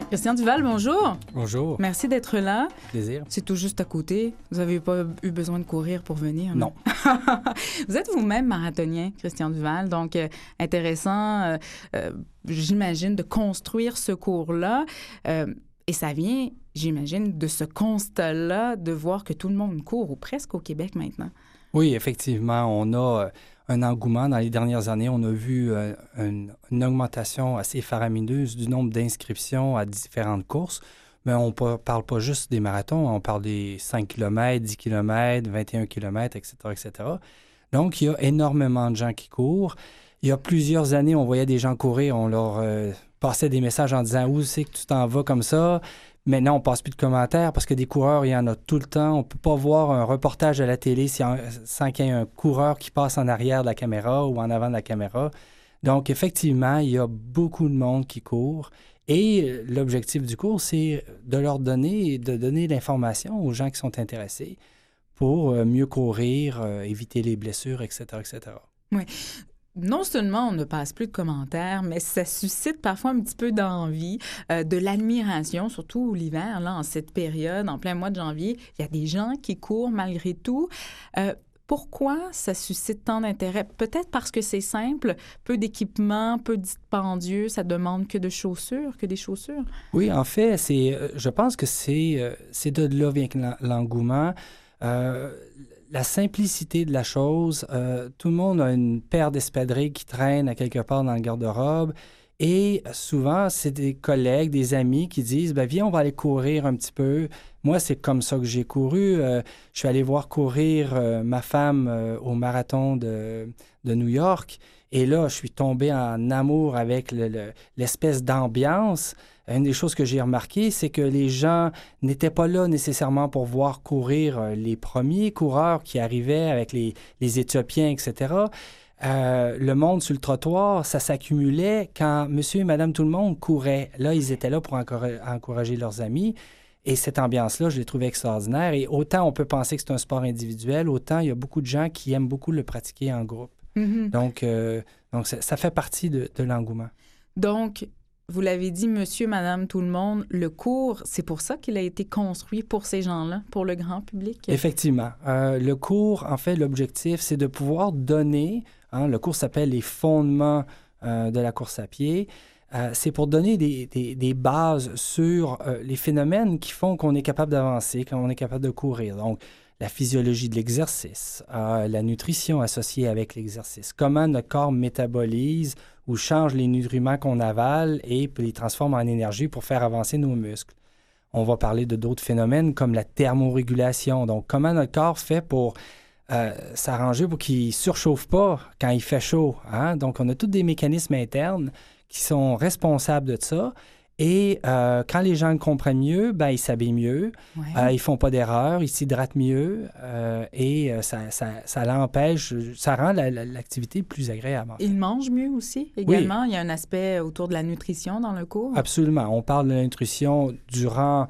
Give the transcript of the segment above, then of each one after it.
Christian Duval, bonjour. Bonjour. Merci d'être là. Plaisir. C'est tout juste à côté. Vous n'avez pas eu besoin de courir pour venir? Non. Vous êtes vous-même marathonien, Christian Duval, donc intéressant, j'imagine, de construire ce cours-là. Et ça vient, j'imagine, de ce constat-là, de voir que tout le monde court, ou presque au Québec maintenant. Oui, effectivement, on a un engouement. Dans les dernières années, on a vu une augmentation assez faramineuse du nombre d'inscriptions à différentes courses. Mais on ne parle pas juste des marathons, on parle des 5 km, 10 km, 21 km, etc., etc. Donc, il y a énormément de gens qui courent. Il y a plusieurs années, on voyait des gens courir, on leur passait des messages en disant « Où c'est que tu t'en vas comme ça? » Maintenant, on ne passe plus de commentaires parce que des coureurs, il y en a tout le temps. On ne peut pas voir un reportage à la télé sans qu'il y ait un coureur qui passe en arrière de la caméra ou en avant de la caméra. Donc, effectivement, il y a beaucoup de monde qui court. Et l'objectif du cours, c'est de leur donner l'information aux gens qui sont intéressés pour mieux courir, éviter les blessures, etc., etc. Oui. Non seulement on ne passe plus de commentaires, mais ça suscite parfois un petit peu d'envie, de l'admiration, surtout l'hiver, là, en cette période, en plein mois de janvier. Il y a des gens qui courent malgré tout. Pourquoi ça suscite tant d'intérêt? Peut-être parce que c'est simple, peu d'équipement, peu dispendieux, ça demande que des chaussures. Oui, en fait, je pense que c'est de là vient l'engouement. La simplicité de la chose, tout le monde a une paire d'espadrilles qui traîne à quelque part dans le garde-robe et souvent, c'est des collègues, des amis qui disent « Bien, viens, on va aller courir un petit peu. » Moi, c'est comme ça que j'ai couru. Je suis allé voir courir ma femme au marathon de New York et là, je suis tombé en amour avec l'espèce d'ambiance. Une des choses que j'ai remarqué, c'est que les gens n'étaient pas là nécessairement pour voir courir les premiers coureurs qui arrivaient avec les Éthiopiens, etc. Le monde sur le trottoir, ça s'accumulait quand monsieur et madame tout le monde couraient. Là, ils étaient là pour encourager leurs amis. Et cette ambiance-là, je l'ai trouvée extraordinaire. Et autant on peut penser que c'est un sport individuel, autant il y a beaucoup de gens qui aiment beaucoup le pratiquer en groupe. Mm-hmm. Donc ça fait partie de l'engouement. Donc, vous l'avez dit, monsieur, madame, tout le monde, le cours, c'est pour ça qu'il a été construit pour ces gens-là, pour le grand public? Effectivement. Le cours, en fait, l'objectif, c'est de pouvoir donner, le cours s'appelle « Les fondements de la course à pied », c'est pour donner des bases sur les phénomènes qui font qu'on est capable d'avancer, qu'on est capable de courir. Donc, la physiologie de l'exercice, la nutrition associée avec l'exercice, comment notre corps métabolise ou change les nutriments qu'on avale et les transforme en énergie pour faire avancer nos muscles. On va parler de d'autres phénomènes comme la thermorégulation, donc comment notre corps fait pour s'arranger pour qu'il ne surchauffe pas quand il fait chaud. Hein? Donc, on a tous des mécanismes internes qui sont responsables de ça. Et quand les gens le comprennent mieux, ben, ils s'habillent mieux, ils ne font pas d'erreurs, ils s'hydratent mieux et ça l'empêche, ça rend l'activité plus agréable. En fait. Ils mangent mieux aussi, également. Oui. Il y a un aspect autour de la nutrition dans le cours. Absolument. On parle de la nutrition durant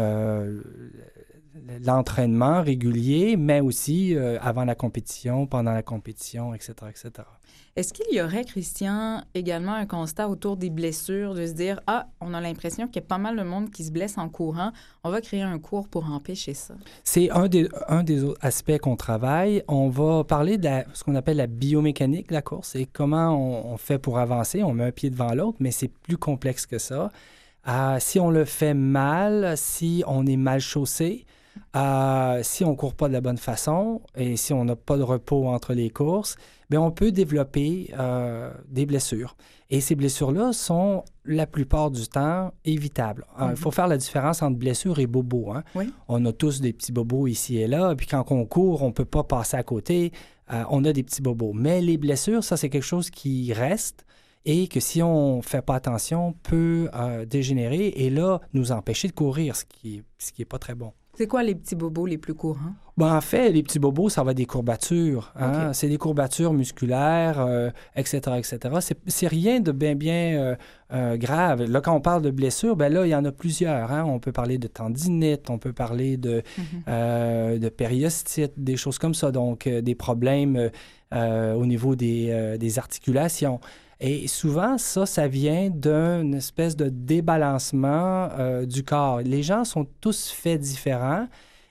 l'entraînement régulier, mais aussi avant la compétition, pendant la compétition, etc., etc. Est-ce qu'il y aurait, Christian, également un constat autour des blessures, de se dire « Ah, on a l'impression qu'il y a pas mal de monde qui se blesse en courant, on va créer un cours pour empêcher ça. » C'est un des autres aspects qu'on travaille. On va parler de ce qu'on appelle la biomécanique de la course et comment on fait pour avancer. On met un pied devant l'autre, mais c'est plus complexe que ça. Si on le fait mal, si on est mal chaussé, si on ne court pas de la bonne façon et si on n'a pas de repos entre les courses, bien, on peut développer des blessures. Et ces blessures-là sont, la plupart du temps, évitables. Il faut faire la différence entre blessures et bobos. Hein? Oui. On a tous des petits bobos ici et là, puis quand on court, on ne peut pas passer à côté. On a des petits bobos. Mais les blessures, ça, c'est quelque chose qui reste et que si on ne fait pas attention, peut dégénérer et là, nous empêcher de courir, ce qui est pas très bon. C'est quoi les petits bobos les plus courants? Ben, en fait, les petits bobos, ça va être des courbatures. Hein? Okay. C'est des courbatures musculaires, etc., etc. C'est rien de bien grave. Là, quand on parle de blessures, ben là, il y en a plusieurs. Hein? On peut parler de tendinite, on peut parler de périostite, des choses comme ça. Donc, des problèmes au niveau des articulations. Et souvent, ça vient d'une espèce de débalancement du corps. Les gens sont tous faits différents.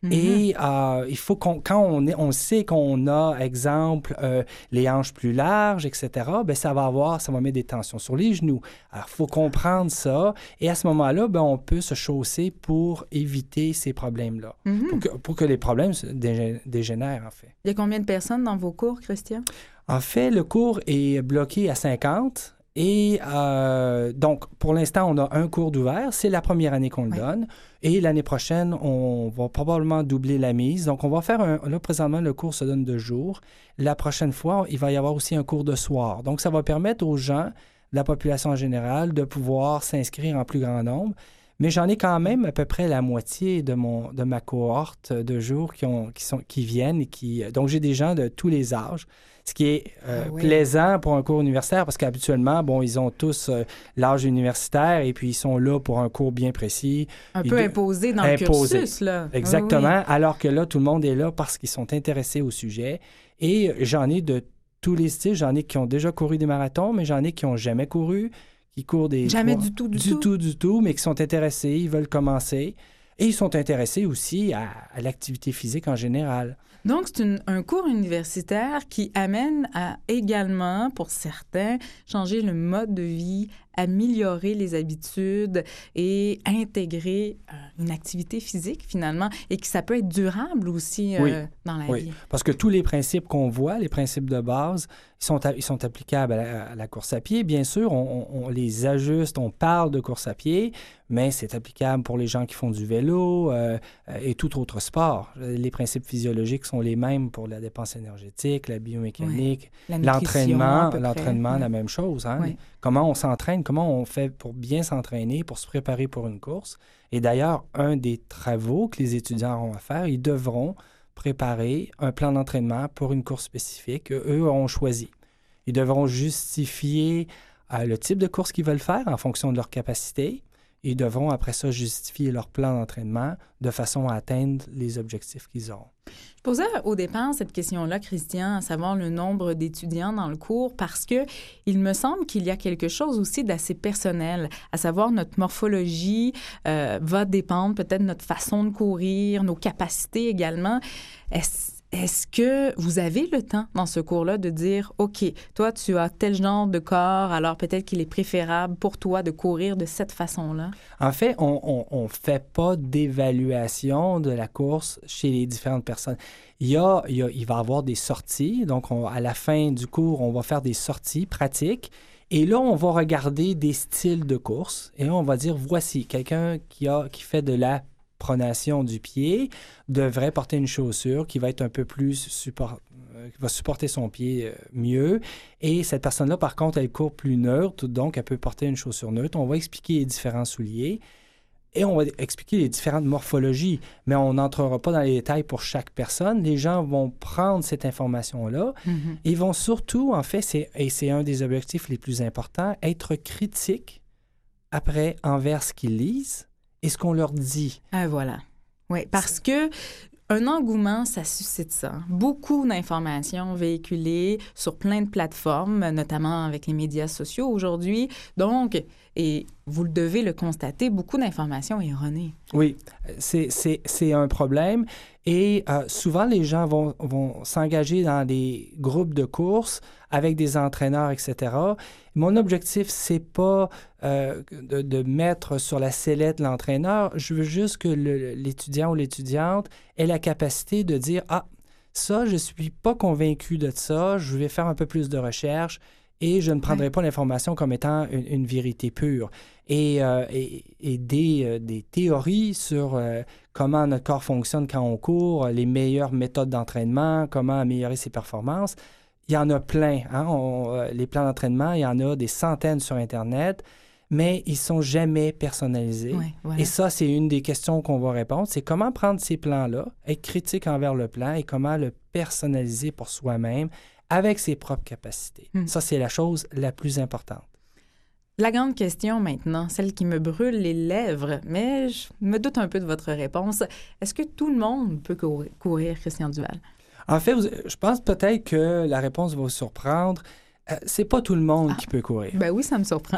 Et il faut quand on sait qu'on a, exemple, les hanches plus larges, etc., bien, ça va mettre des tensions sur les genoux. Alors, il faut comprendre ça. Et à ce moment-là, bien, on peut se chausser pour éviter ces problèmes-là, pour que les problèmes dégénèrent, en fait. Il y a combien de personnes dans vos cours, Christian? En fait, le cours est bloqué à 50. Et donc, pour l'instant, on a un cours d'ouvert. C'est la première année qu'on le donne. Et l'année prochaine, on va probablement doubler la mise. Donc, on va faire là, présentement, le cours se donne 2 jours. La prochaine fois, il va y avoir aussi un cours de soir. Donc, ça va permettre aux gens, de la population en général, de pouvoir s'inscrire en plus grand nombre. Mais j'en ai quand même à peu près la moitié de ma cohorte de jours qui viennent. Donc, j'ai des gens de tous les âges. Ce qui est plaisant pour un cours universitaire parce qu'habituellement, bon, ils ont tous l'âge universitaire et puis ils sont là pour un cours bien précis. Un peu imposé dans le cursus, là. Exactement. Alors que là, tout le monde est là parce qu'ils sont intéressés au sujet. Et j'en ai de tous les styles. J'en ai qui ont déjà couru des marathons, mais j'en ai qui n'ont jamais couru, qui courent des... Jamais du tout, du tout, mais qui sont intéressés, ils veulent commencer. Et ils sont intéressés aussi à l'activité physique en général. Donc, c'est un cours universitaire qui amène à également, pour certains, changer le mode de vie, améliorer les habitudes et intégrer une activité physique, finalement, et que ça peut être durable aussi dans la vie. Parce que tous les principes qu'on voit, les principes de base, ils sont applicables à la course à pied. Bien sûr, on les ajuste, on parle de course à pied, mais c'est applicable pour les gens qui font du vélo et tout autre sport. Les principes physiologiques sont les mêmes pour la dépense énergétique, la biomécanique, l'entraînement, la même chose. Hein? Oui. Comment on s'entraîne, comment on fait pour bien s'entraîner, pour se préparer pour une course. Et d'ailleurs, un des travaux que les étudiants auront à faire, ils devront préparer un plan d'entraînement pour une course spécifique qu'eux auront choisi. Ils devront justifier le type de course qu'ils veulent faire en fonction de leur capacité. Ils devront, après ça, justifier leur plan d'entraînement de façon à atteindre les objectifs qu'ils auront. Je posais au départ cette question-là, Christian, à savoir le nombre d'étudiants dans le cours, parce que il me semble qu'il y a quelque chose aussi d'assez personnel, à savoir notre morphologie va dépendre peut-être de notre façon de courir, nos capacités également. Est-ce que vous avez le temps dans ce cours-là de dire, OK, toi, tu as tel genre de corps, alors peut-être qu'il est préférable pour toi de courir de cette façon-là? En fait, on ne fait pas d'évaluation de la course chez les différentes personnes. Il va y avoir des sorties. Donc, à la fin du cours, on va faire des sorties pratiques. Et là, on va regarder des styles de course. Et là, on va dire, voici, quelqu'un qui fait de la pronation du pied devrait porter une chaussure qui va être un peu plus qui va supporter son pied mieux. Et cette personne-là, par contre, elle court plus neutre, donc elle peut porter une chaussure neutre. On va expliquer les différents souliers et on va expliquer les différentes morphologies, mais on n'entrera pas dans les détails pour chaque personne. Les gens vont prendre cette information-là et vont surtout, en fait, c'est un des objectifs les plus importants, être critiques après envers ce qu'ils lisent et ce qu'on leur dit. Ah, voilà. Oui, parce que un engouement, ça suscite ça. Beaucoup d'informations véhiculées sur plein de plateformes, notamment avec les médias sociaux aujourd'hui. Donc, et vous le devez le constater, beaucoup d'informations erronées. Oui, c'est un problème. Et souvent, les gens vont s'engager dans des groupes de course avec des entraîneurs, etc. Mon objectif, c'est pas de mettre sur la sellette l'entraîneur. Je veux juste que l'étudiant ou l'étudiante ait la capacité de dire « Ah, ça, je ne suis pas convaincu de ça, je vais faire un peu plus de recherche et je ne prendrai pas l'information comme étant une vérité pure. » Et des théories sur comment notre corps fonctionne quand on court, les meilleures méthodes d'entraînement, comment améliorer ses performances. Il y en a plein. Hein? Les plans d'entraînement, il y en a des centaines sur Internet, mais ils ne sont jamais personnalisés. Oui, voilà. Et ça, c'est une des questions qu'on va répondre. C'est comment prendre ces plans-là, être critique envers le plan et comment le personnaliser pour soi-même avec ses propres capacités. Ça, c'est la chose la plus importante. La grande question maintenant, celle qui me brûle les lèvres, mais je me doute un peu de votre réponse. Est-ce que tout le monde peut courir, Christian Duval? En fait, je pense peut-être que la réponse va vous surprendre. C'est pas tout le monde qui peut courir. Ben oui, ça me surprend.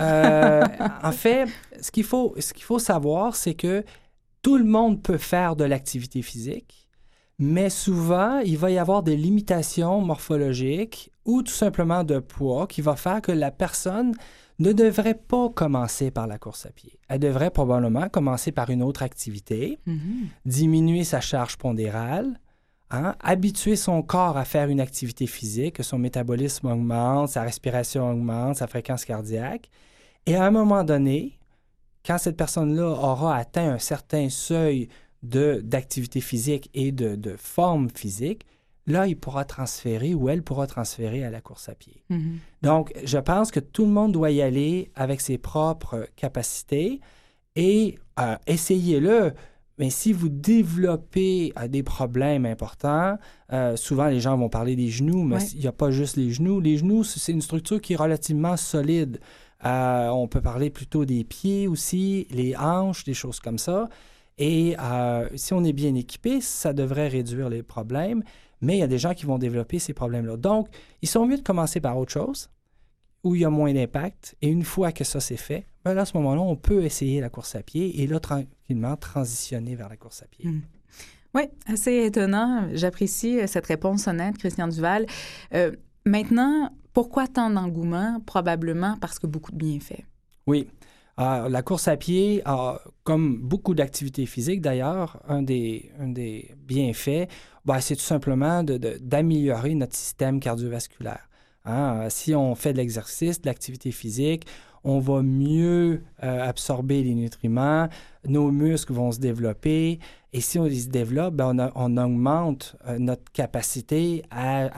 En fait, ce qu'il faut savoir, c'est que tout le monde peut faire de l'activité physique, mais souvent, il va y avoir des limitations morphologiques ou tout simplement de poids qui va faire que la personne ne devrait pas commencer par la course à pied. Elle devrait probablement commencer par une autre activité, diminuer sa charge pondérale, habituer son corps à faire une activité physique, que son métabolisme augmente, sa respiration augmente, sa fréquence cardiaque. Et à un moment donné, quand cette personne-là aura atteint un certain seuil d'activité physique et de forme physique, là, il pourra transférer ou elle pourra transférer à la course à pied. Donc, je pense que tout le monde doit y aller avec ses propres capacités et essayez-le. Mais si vous développez des problèmes importants, souvent les gens vont parler des genoux, mais il n'y a pas juste les genoux. Les genoux, c'est une structure qui est relativement solide. On peut parler plutôt des pieds aussi, les hanches, des choses comme ça. Et si on est bien équipé, ça devrait réduire les problèmes. Mais il y a des gens qui vont développer ces problèmes-là. Donc, ils sont mieux de commencer par autre chose, où il y a moins d'impact. Et une fois que ça c'est fait, ben là, à ce moment-là, on peut essayer la course à pied et là, tranquillement, transitionner vers la course à pied. Oui, assez étonnant. J'apprécie cette réponse honnête, Christian Duval. Maintenant, pourquoi tant d'engouement? Probablement parce que beaucoup de bienfaits. Oui. La course à pied, comme beaucoup d'activités physiques d'ailleurs, un des bienfaits, c'est tout simplement d'améliorer notre système cardiovasculaire. Si on fait de l'exercice, de l'activité physique, on va mieux absorber les nutriments, nos muscles vont se développer, et si on se développe, on augmente notre capacité à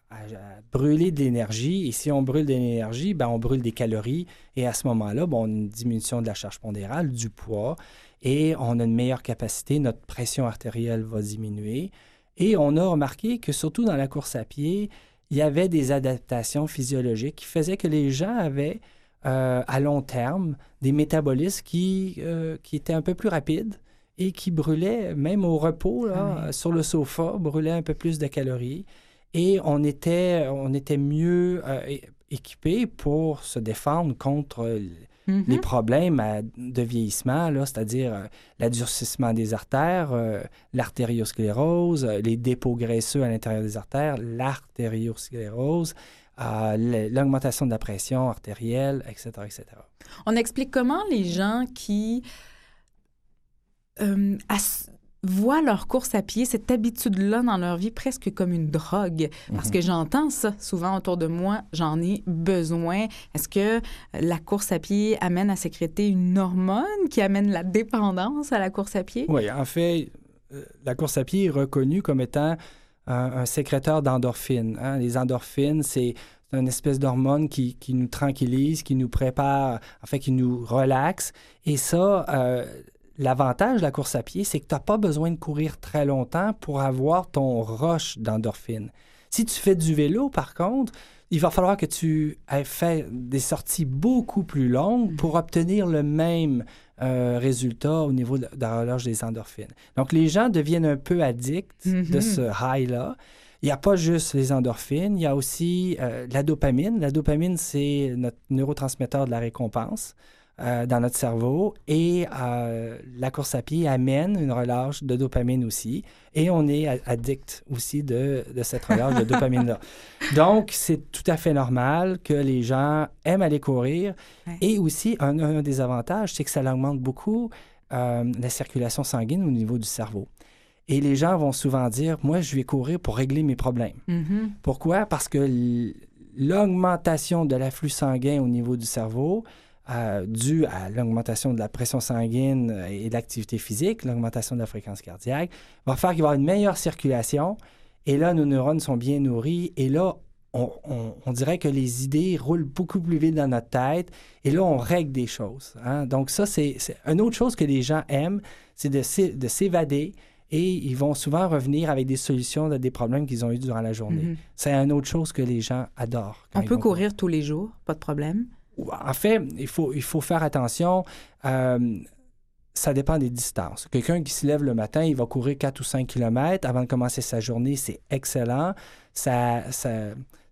brûler de l'énergie. Et si on brûle de l'énergie, on brûle des calories. Et à ce moment-là, on a une diminution de la charge pondérale, du poids, et on a une meilleure capacité. Notre pression artérielle va diminuer. Et on a remarqué que surtout dans la course à pied, il y avait des adaptations physiologiques qui faisaient que les gens avaient, à long terme, des métabolismes qui étaient un peu plus rapides et qui brûlaient, même au repos, sur le sofa, brûlaient un peu plus de calories. Et on était mieux équipés pour se défendre contre les problèmes de vieillissement, c'est-à-dire l'adurcissement des artères, l'artériosclérose, les dépôts graisseux à l'intérieur des artères, l'artériosclérose, l'augmentation de la pression artérielle, etc., etc. On explique comment les gens qui voient leur course à pied, cette habitude-là dans leur vie presque comme une drogue. Parce que j'entends ça souvent autour de moi, j'en ai besoin. Est-ce que la course à pied amène à sécréter une hormone qui amène la dépendance à la course à pied? Oui, en fait, la course à pied est reconnue comme étant un sécréteur d'endorphines. Les endorphines, c'est une espèce d'hormone qui nous tranquillise, qui nous prépare, en fait, qui nous relaxe. Et ça, l'avantage de la course à pied, c'est que tu n'as pas besoin de courir très longtemps pour avoir ton rush d'endorphine. Si tu fais du vélo, par contre, il va falloir que tu aies fait des sorties beaucoup plus longues pour obtenir le même résultat au niveau de la relâche des endorphines. Donc, les gens deviennent un peu addicts de ce high-là. Il n'y a pas juste les endorphines, il y a aussi la dopamine. La dopamine, c'est notre neurotransmetteur de la récompense dans notre cerveau. Et la course à pied amène une relâche de dopamine aussi. Et on est addict aussi de cette relâche de dopamine-là. Donc, c'est tout à fait normal que les gens aiment aller courir. Ouais. Et aussi, un des avantages, c'est que ça augmente beaucoup la circulation sanguine au niveau du cerveau. Et les gens vont souvent dire, moi, je vais courir pour régler mes problèmes. Pourquoi? Parce que l'augmentation de l'afflux sanguin au niveau du cerveau, due à l'augmentation de la pression sanguine et de l'activité physique, l'augmentation de la fréquence cardiaque, va faire qu'il va y avoir une meilleure circulation. Et là, nos neurones sont bien nourris. Et là, on dirait que les idées roulent beaucoup plus vite dans notre tête. Et là, on règle des choses. Donc ça, c'est une autre chose que les gens aiment, c'est de s'évader. Et ils vont souvent revenir avec des solutions à des problèmes qu'ils ont eus durant la journée. C'est une autre chose que les gens adorent. On peut courir tous les jours, pas de problème? En fait, il faut faire attention. Ça dépend des distances. Quelqu'un qui se lève le matin, il va courir 4 ou 5 kilomètres avant de commencer sa journée. C'est excellent. Ça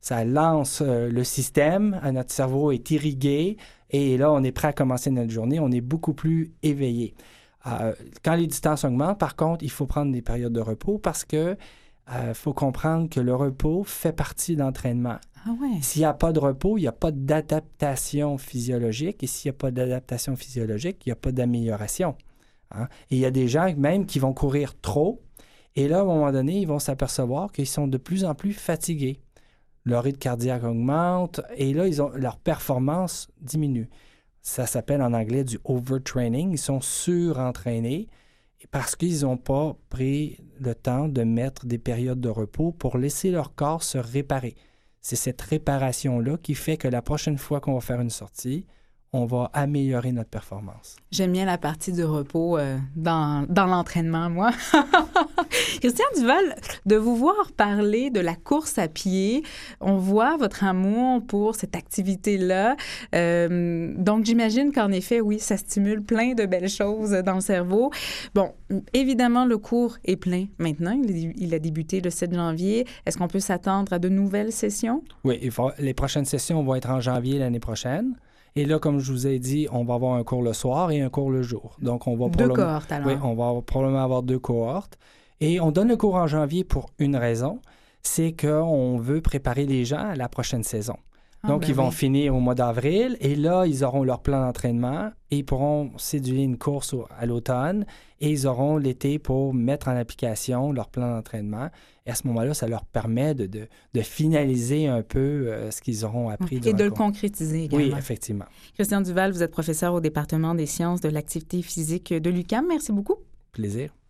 Ça lance le système, notre cerveau est irrigué et là, on est prêt à commencer notre journée, on est beaucoup plus éveillé. Quand les distances augmentent, par contre, il faut prendre des périodes de repos parce que faut comprendre que le repos fait partie de l'entraînement. Ah ouais. S'il n'y a pas de repos, il n'y a pas d'adaptation physiologique. Et s'il n'y a pas d'adaptation physiologique, il n'y a pas d'amélioration. Hein? Et il y a des gens même qui vont courir trop. Et là, à un moment donné, ils vont s'apercevoir qu'ils sont de plus en plus fatigués. Leur rythme cardiaque augmente et là, leur performance diminue. Ça s'appelle en anglais du overtraining. Ils sont surentraînés parce qu'ils n'ont pas pris le temps de mettre des périodes de repos pour laisser leur corps se réparer. C'est cette réparation-là qui fait que la prochaine fois qu'on va faire une sortie, on va améliorer notre performance. J'aime bien la partie du repos dans l'entraînement, moi. Christian Duval, de vous voir parler de la course à pied, on voit votre amour pour cette activité-là. Donc, j'imagine qu'en effet, oui, ça stimule plein de belles choses dans le cerveau. Bon, évidemment, le cours est plein maintenant. Il a débuté le 7 janvier. Est-ce qu'on peut s'attendre à de nouvelles sessions? Oui, les prochaines sessions vont être en janvier l'année prochaine. Et là, comme je vous ai dit, on va avoir un cours le soir et un cours le jour. Donc, on va deux cohortes, alors. Oui, on va probablement avoir 2 cohortes. Et on donne le cours en janvier pour une raison, c'est qu'on veut préparer les gens à la prochaine saison. Donc, ils vont finir au mois d'avril et là, ils auront leur plan d'entraînement et ils pourront céduler une course à l'automne et ils auront l'été pour mettre en application leur plan d'entraînement. Et à ce moment-là, ça leur permet de finaliser un peu ce qu'ils auront appris. Et de le concrétiser également. Oui, effectivement. Christian Duval, vous êtes professeur au département des sciences de l'activité physique de l'UQAM. Merci beaucoup. Plaisir.